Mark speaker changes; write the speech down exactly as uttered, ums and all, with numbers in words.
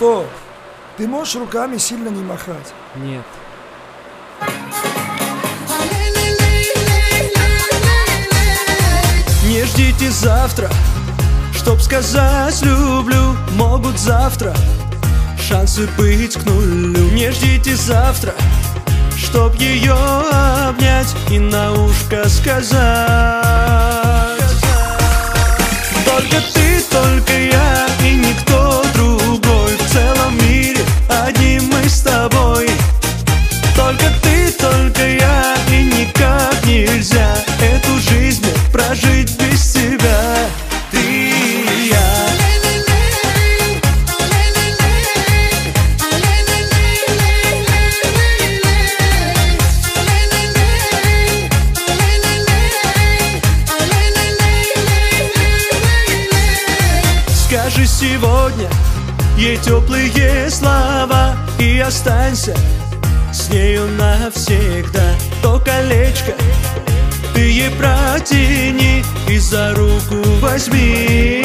Speaker 1: Стоп! Ты можешь руками сильно не махать?
Speaker 2: Нет.
Speaker 3: Не ждите завтра, чтоб сказать люблю. Могут завтра шансы быть к нулю. Не ждите завтра, чтоб ее обнять и на ушко сказать: только ты, только я и никто другой. В целом мире одни мы с тобой. Только ты, только я и никак нельзя эту жизнь прожить без тебя. Ты и я. Скажи сегодня ей теплые слова и останься с нею навсегда. То колечко ты ей протяни и за руку возьми.